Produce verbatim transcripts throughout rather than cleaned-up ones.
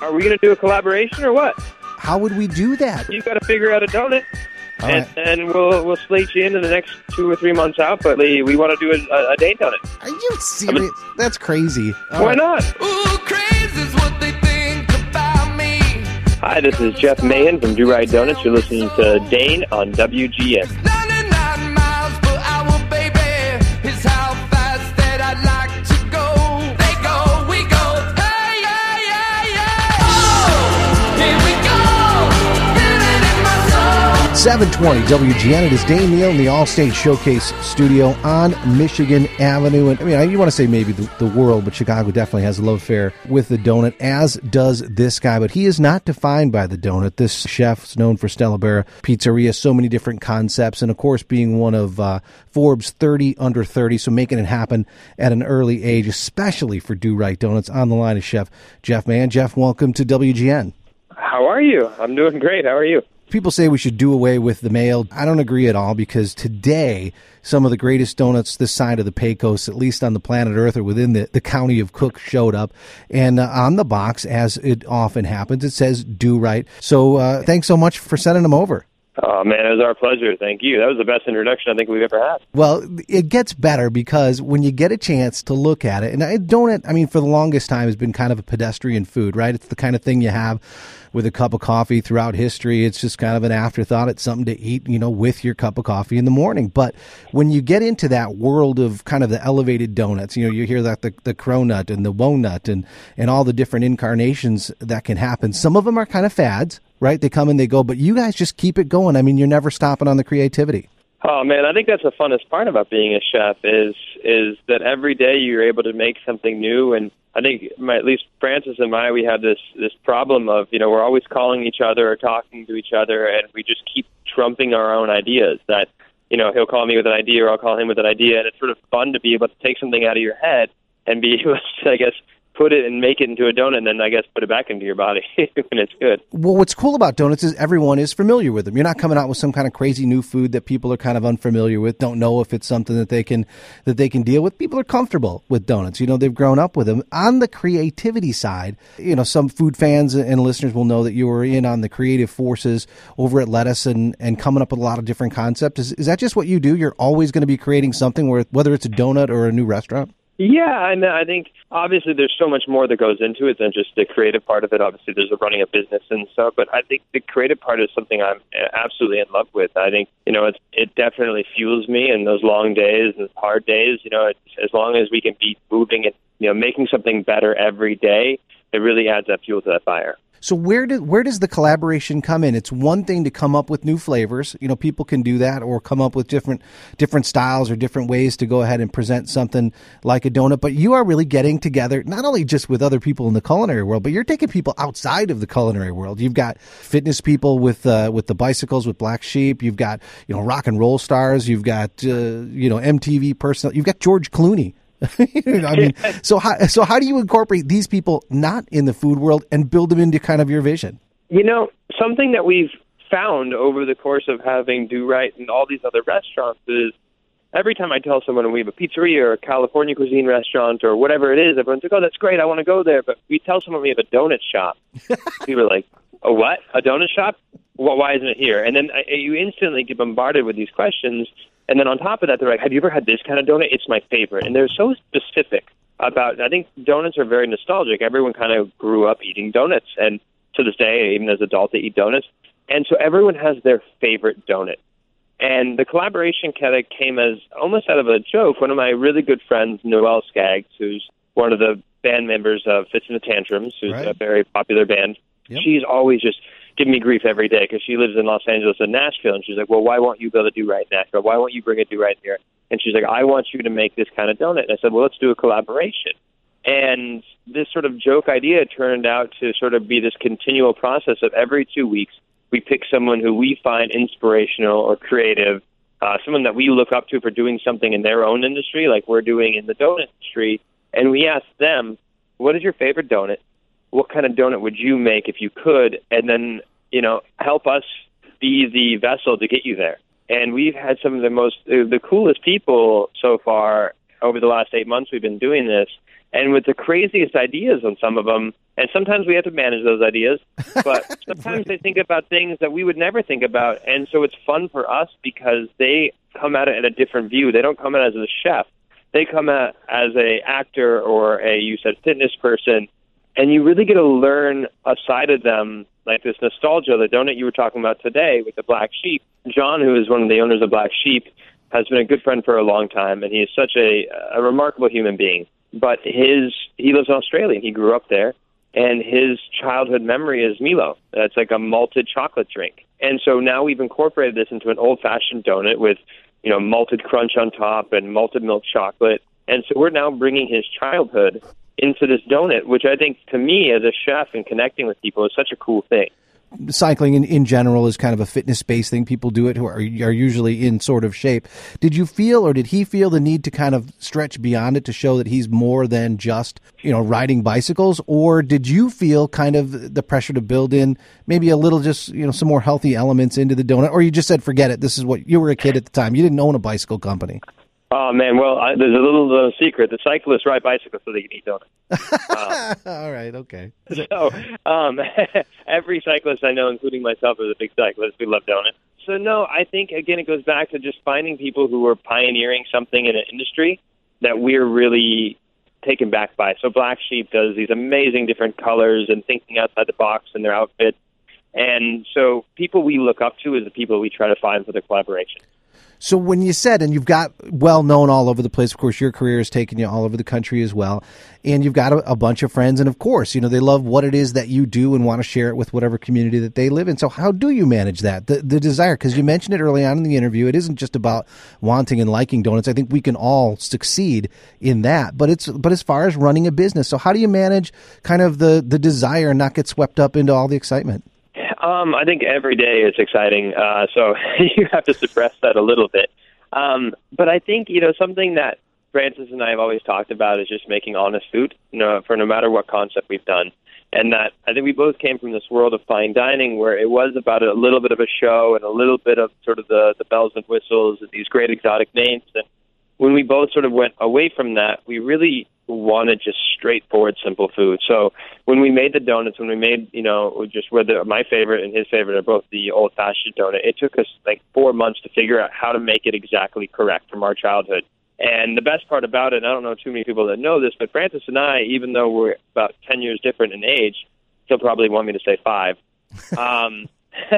are we going to do a collaboration or what? How would we do that? You've got to figure out a donut. All and, right. and we'll we'll slate you into the next two or three months out, but we, we want to do a, a Dane donut. Are you serious? That's crazy. All Why right. not? Ooh, crazy's what they think about me. Hi, this is Jeff Mahan from Do Right Donuts. You're listening to Dane on W G N. ninety-nine miles per hour, baby, is how fast that I'd like to go. They go, we go, hey, yeah, yeah, yeah. Oh, here we go, feel it in my soul. seven twenty W G N. It is Dane Neal in the All-State Showcase studio on Michigan Avenue. And I mean, you want to say maybe the, the world, but Chicago definitely has a love affair with the donut, as does this guy. But he is not defined by the donut. This chef is known for Stella Bara Pizzeria, so many different concepts, and of course being one of uh, Forbes thirty under thirty, so making it happen at an early age, especially for Do Right Donuts. On the line is Chef Jeff Mahan. Jeff, welcome to W G N. How are you? I'm doing great. How are you? People say we should do away with the mail. I don't agree at all, because today some of the greatest donuts this side of the Pecos, at least on the planet Earth or within the, the county of Cook, showed up. And uh, on the box, as it often happens, it says Do Right. So uh, thanks so much for sending them over. Oh, man, it was our pleasure. Thank you. That was the best introduction I think we've ever had. Well, it gets better because when you get a chance to look at it, and I donut, I mean, for the longest time has been kind of a pedestrian food, right? It's the kind of thing you have with a cup of coffee throughout history. It's just kind of an afterthought. It's something to eat, you know, with your cup of coffee in the morning. But when you get into that world of kind of the elevated donuts, you know, you hear that the, the cronut and the wonut and, and all the different incarnations that can happen. Some of them are kind of fads, right? They come and they go, but you guys just keep it going. I mean, you're never stopping on the creativity. Oh, man, I think that's the funnest part about being a chef is is that every day you're able to make something new. And I think my, at least Francis and I, we have this, this problem of, you know, we're always calling each other or talking to each other, and we just keep trumping our own ideas. That, you know, he'll call me with an idea or I'll call him with an idea, and it's sort of fun to be able to take something out of your head and be able to, I guess, put it and make it into a donut, and then I guess put it back into your body when it's good. Well, what's cool about donuts is everyone is familiar with them. You're not coming out with some kind of crazy new food that people are kind of unfamiliar with, don't know if it's something that they can that they can deal with. People are comfortable with donuts. You know, they've grown up with them. On the creativity side, you know, some food fans and listeners will know that you were in on the creative forces over at Lettuce and, and coming up with a lot of different concepts. Is, is that just what you do? You're always going to be creating something, where, whether it's a donut or a new restaurant? Yeah, and I think obviously there's so much more that goes into it than just the creative part of it. Obviously, there's a running a business and stuff, but I think the creative part is something I'm absolutely in love with. I think, you know, it's, it definitely fuels me in those long days and hard days. You know, it's, as long as we can be moving and, you know, making something better every day, it really adds that fuel to that fire. So where do, where does the collaboration come in? It's one thing to come up with new flavors. You know, people can do that, or come up with different different styles or different ways to go ahead and present something like a donut. But you are really getting together, not only just with other people in the culinary world, but you're taking people outside of the culinary world. You've got fitness people with uh, with the bicycles, with Black Sheep. You've got, you know, rock and roll stars. You've got, uh, you know, M T V person. You've got George Clooney. You know, I mean, so how so how do you incorporate these people not in the food world and build them into kind of your vision? You know, something that we've found over the course of having Do Right and all these other restaurants is every time I tell someone we have a pizzeria or a California cuisine restaurant or whatever it is, everyone's like, oh, that's great, I want to go there. But we tell someone we have a donut shop. People are like, a what? A donut shop? Well, why isn't it here? And then I, you instantly get bombarded with these questions. And then on top of that, they're like, have you ever had this kind of donut? It's my favorite. And they're so specific about, I think donuts are very nostalgic. Everyone kind of grew up eating donuts. And to this day, even as adults, they eat donuts. And so everyone has their favorite donut. And the collaboration kind of came as almost out of a joke. One of my really good friends, Noelle Skaggs, who's one of the band members of Fitz and the Tantrums, who's right. a very popular band, yep. She's always just giving me grief every day because she lives in Los Angeles and Nashville. And she's like, well, why won't you build a Do Right in Nashville? Why won't you bring a Do Right here? And she's like, I want you to make this kind of donut. And I said, well, let's do a collaboration. And this sort of joke idea turned out to sort of be this continual process of every two weeks, we pick someone who we find inspirational or creative, uh, someone that we look up to for doing something in their own industry, like we're doing in the donut industry. And we ask them, what is your favorite donut? What kind of donut would you make if you could? And then, you know, help us be the vessel to get you there. And we've had some of the most, the coolest people so far over the last eight months we've been doing this. and with the craziest ideas on some of them. And sometimes we have to manage those ideas, but sometimes they think about things that we would never think about. And so it's fun for us because they come at it at a different view. They don't come at it as a chef. They come at as a actor or a, you said, fitness person. And you really get to learn a side of them, like this nostalgia, the donut you were talking about today with the Black Sheep. John, who is one of the owners of Black Sheep, has been a good friend for a long time, and he is such a, a remarkable human being. But his he lives in Australia. He grew up there. And his childhood memory is Milo. It's like a malted chocolate drink. And so now we've incorporated this into an old-fashioned donut with, you know, malted crunch on top and malted milk chocolate. And so we're now bringing his childhood into this donut, which I think, to me, as a chef and connecting with people, is such a cool thing. Cycling in, in general is kind of a fitness-based thing. People do it who are, are usually in sort of shape. Did you feel, or did he feel the need to kind of stretch beyond it to show that he's more than just, you know, riding bicycles? Or did you feel kind of the pressure to build in maybe a little, just, you know, some more healthy elements into the donut? Or you just said, forget it, this is what, you were a kid at the time. You didn't own a bicycle company. Oh, man, well, I, there's a little uh, secret. The cyclists ride bicycles so they can eat donuts. Uh, All right, okay. So um, every cyclist I know, including myself, is a big cyclist. We love donuts. So, no, I think, again, it goes back to just finding people who are pioneering something in an industry that we're really taken back by. So Black Sheep does these amazing different colors and thinking outside the box in their outfits. And so people we look up to is the people we try to find for the collaboration. So when you said, and you've got well-known all over the place, of course, your career has taken you all over the country as well, and you've got a, a bunch of friends, and of course, you know, they love what it is that you do and want to share it with whatever community that they live in. So how do you manage that, the, the desire? Because you mentioned it early on in the interview, it isn't just about wanting and liking donuts. I think we can all succeed in that, but it's but as far as running a business, so how do you manage kind of the, the desire and not get swept up into all the excitement? Um, I think every day is exciting, uh, so you have to suppress that a little bit. Um, but I think, you know, something that Francis and I have always talked about is just making honest food, you know, for no matter what concept we've done. And that I think we both came from this world of fine dining where it was about a little bit of a show and a little bit of sort of the, the bells and whistles and these great exotic names. And when we both sort of went away from that, we really wanted just straightforward, simple food. So when we made the donuts, when we made, you know, just whether my favorite and his favorite are both the old-fashioned donut, it took us like four months to figure out how to make it exactly correct from our childhood. And the best part about it, and I don't know too many people that know this, but Francis and I, even though we're about ten years different in age, he'll probably want me to say five, um,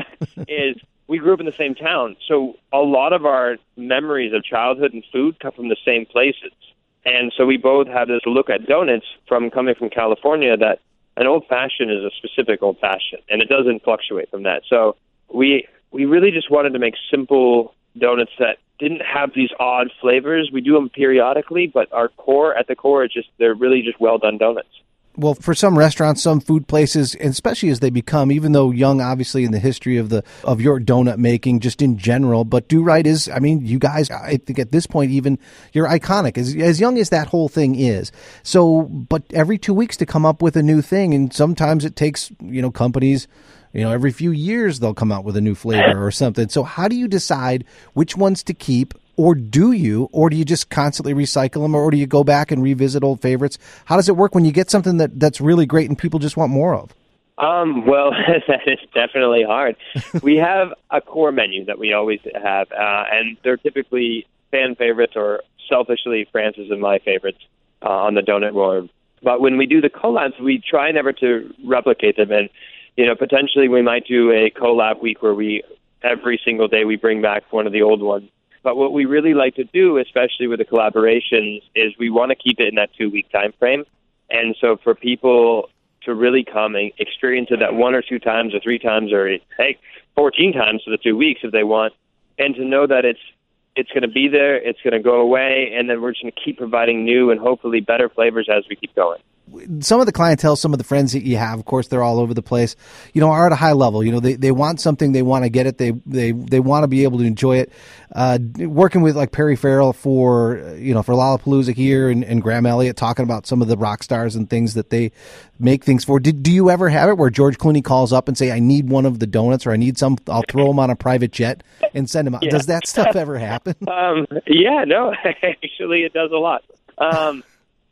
is we grew up in the same town. So a lot of our memories of childhood and food come from the same places. And so we both have this look at donuts from coming from California that an old-fashioned is a specific old-fashioned, and it doesn't fluctuate from that. So we we really just wanted to make simple donuts that didn't have these odd flavors. We do them periodically, but our core, at the core, is just they're really just well-done donuts. Well, for some restaurants, some food places, and especially as they become, even though young, obviously, in the history of the of your donut making, just in general, but Do Right is, I mean, you guys, I think at this point, even you're iconic, as as young as that whole thing is. So, but every two weeks to come up with a new thing, and sometimes it takes, you know, companies, you know, every few years they'll come out with a new flavor or something. So how do you decide which ones to keep? Or do you, or do you just constantly recycle them, or do you go back and revisit old favorites? How does it work when you get something that, that's really great and people just want more of? Um, well, that is definitely hard. We have a core menu that we always have, uh, and they're typically fan favorites or selfishly Francis and my favorites uh, on the donut board. But when we do the collabs, we try never to replicate them. And, you know, potentially we might do a collab week where we, every single day, we bring back one of the old ones. But what we really like to do, especially with the collaborations, is we want to keep it in that two-week time frame. And so for people to really come and experience it that one or two times or three times or, hey, fourteen times for the two weeks if they want, and to know that it's it's going to be there, it's going to go away, and then we're just going to keep providing new and hopefully better flavors as we keep going. Some of the clientele, some of the friends that you have, of course, they're all over the place, you know, are at a high level. You know, they, they want something, they want to get it, they they they want to be able to enjoy it. Uh, working with like Perry Farrell for, you know, for Lollapalooza here and, and Graham Elliott talking about some of the rock stars and things that they make things for. Did, do you ever have it where George Clooney calls up and say, I need one of the donuts or I need some, I'll throw them on a private jet and send them out? Yeah. Does that stuff ever happen? Um, yeah, no, actually it does a lot. Um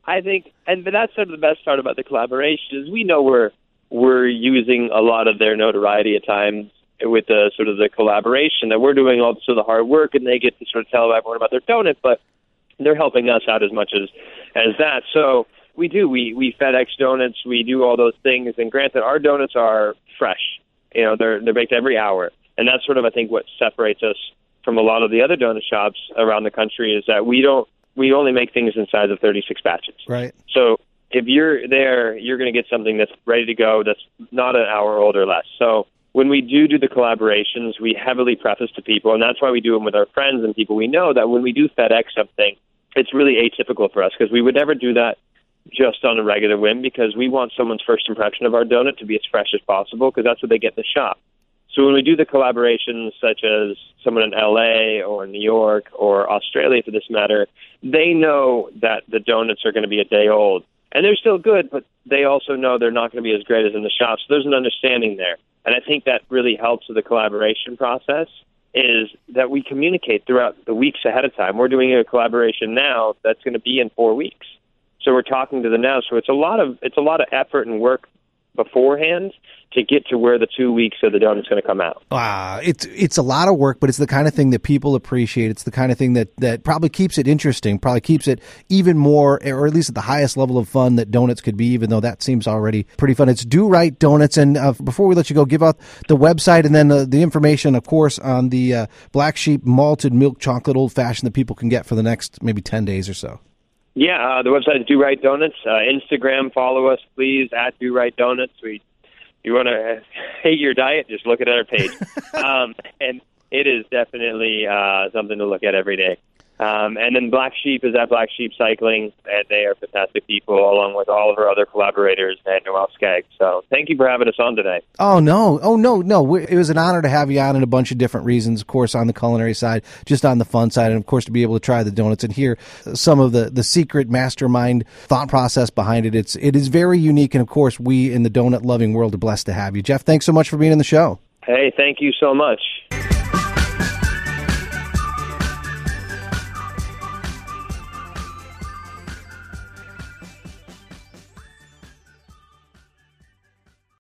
I think, and but that's sort of the best part about the collaboration is we know we're we're using a lot of their notoriety at times with the sort of the collaboration, that we're doing all sort of the hard work, and they get to sort of tell everyone about their donut, but they're helping us out as much as as that. So we do we we FedEx donuts, we do all those things, and granted, our donuts are fresh. You know, they're they're baked every hour, and that's sort of I think what separates us from a lot of the other donut shops around the country is that we don't. We only make things inside of thirty-six batches. Right. So if you're there, you're going to get something that's ready to go, that's not an hour old or less. So when we do do the collaborations, we heavily preface to people, and that's why we do them with our friends and people we know, that when we do FedEx something, it's really atypical for us because we would never do that just on a regular whim because we want someone's first impression of our donut to be as fresh as possible because that's what they get in the shop. So when we do the collaborations, such as someone in L A or New York or Australia, for this matter, they know that the donuts are going to be a day old. And they're still good, but they also know they're not going to be as great as in the shop. So there's an understanding there. And I think that really helps with the collaboration process is that we communicate throughout the weeks ahead of time. We're doing a collaboration now that's going to be in four weeks. So we're talking to them now. So it's a lot of it's a lot of effort and work beforehand to get to where the two weeks of the donut's going to come out. Ah, it's it's a lot of work, but it's the kind of thing that people appreciate. It's the kind of thing that, that probably keeps it interesting, probably keeps it even more, or at least at the highest level of fun that donuts could be, even though that seems already pretty fun. It's Do Right Donuts. And uh, before we let you go, give out the website and then uh, the information, of course, on the uh, Black Sheep malted milk chocolate old fashioned that people can get for the next maybe ten days or so. Yeah, uh, the website is Do Right Donuts. Uh, Instagram, follow us, please, at Do Right Donuts. We, you want to hate your diet, just look at our page. um, and it is definitely uh, something to look at every day. Um, and then Black Sheep is at Black Sheep Cycling, and they are fantastic people, along with all of our other collaborators at Noel Skaggs. So thank you for having us on today. Oh, no. Oh, no, no. It was an honor to have you on in a bunch of different reasons, of course, on the culinary side, just on the fun side, and, of course, to be able to try the donuts and hear some of the, the secret mastermind thought process behind it. It's, it is very unique, and, of course, we in the donut-loving world are blessed to have you. Jeff, thanks so much for being on the show. Hey, thank you so much.